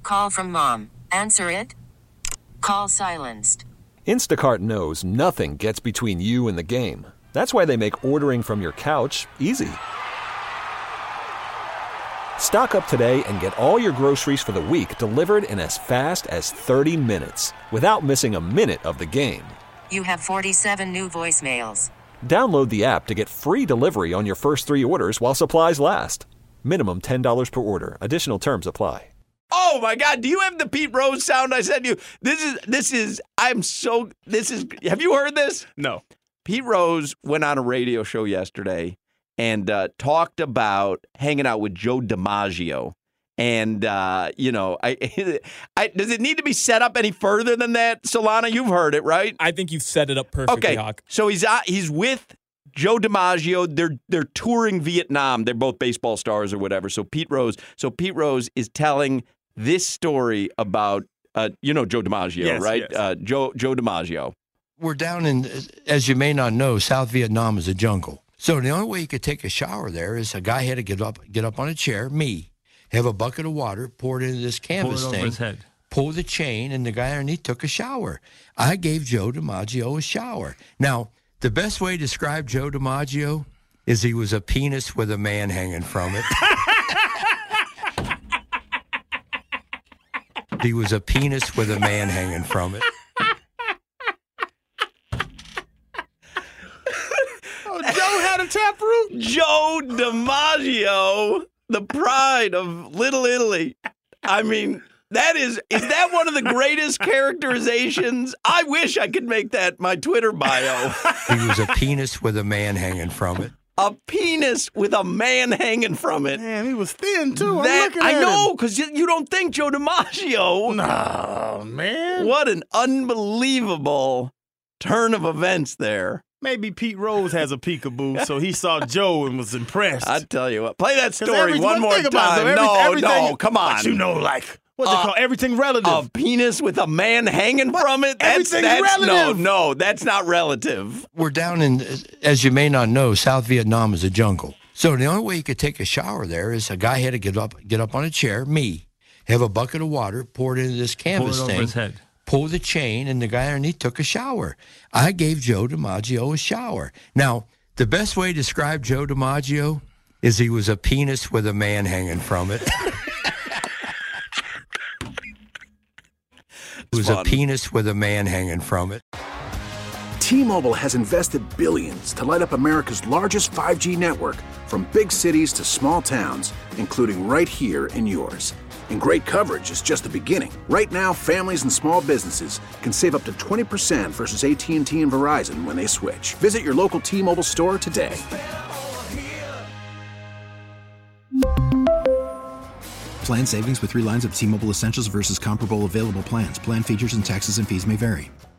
Call from mom. Answer it. Call silenced. Instacart knows nothing gets between you and the game. That's why they make ordering from your couch easy. Stock up today and get all your groceries for the week delivered in as fast as 30 minutes without missing a minute of the game. You have 47 new voicemails. Download the app to get free delivery on your first 3 orders while supplies last. Minimum $10 per order. Additional terms apply. Oh my God! Do you have the Pete Rose sound I sent you? Have you heard this? No. Pete Rose went on a radio show yesterday and talked about hanging out with Joe DiMaggio. And, does it need to be set up any further than that? Solana, you've heard it, right? I think you've set it up perfectly, Hawk. So he's with Joe DiMaggio. They're touring Vietnam. They're both baseball stars or whatever. So Pete Rose is telling this story about, Joe DiMaggio, yes, right? Yes. Joe DiMaggio. We're down in, as you may not know, South Vietnam is a jungle. So the only way you could take a shower there is a guy had to get up on a chair, have a bucket of water, pour it into this canvas Pull it thing, over his head. pull the chain, and the guy underneath took a shower. I gave Joe DiMaggio a shower. Now, the best way to describe Joe DiMaggio is he was a penis with a man hanging from it. He was a penis with a man hanging from it. Joe had a taproot. Joe DiMaggio, the pride of Little Italy. I mean, is that one of the greatest characterizations? I wish I could make that my Twitter bio. He was a penis with a man hanging from it. A penis with a man hanging from it. Man, he was thin, too. I'm looking at I know, him. because you don't think Joe DiMaggio. No, man. What an unbelievable turn of events there. Maybe Pete Rose has a peekaboo, so he saw Joe and was impressed. I tell you what, play that story everything- one more think about it, time. though. No, Everything- come on. But you know, like, what's it called? Everything relative. A penis with a man hanging from it? Everything's relative. No, that's not relative. We're down in, as you may not know, South Vietnam is a jungle. So the only way you could take a shower there is a guy had to get up on a chair, have a bucket of water, pour it into this canvas Pull it thing, over his head. pull the chain, and the guy underneath took a shower. I gave Joe DiMaggio a shower. Now, the best way to describe Joe DiMaggio is he was a penis with a man hanging from it. It was a penis with a man hanging from it. T-Mobile has invested billions to light up America's largest 5G network, from big cities to small towns, including right here in yours. And great coverage is just the beginning. Right now, families and small businesses can save up to 20% versus AT&T and Verizon when they switch. Visit your local T-Mobile store today. Plan savings with 3 lines of T-Mobile Essentials versus comparable available plans. Plan features and taxes and fees may vary.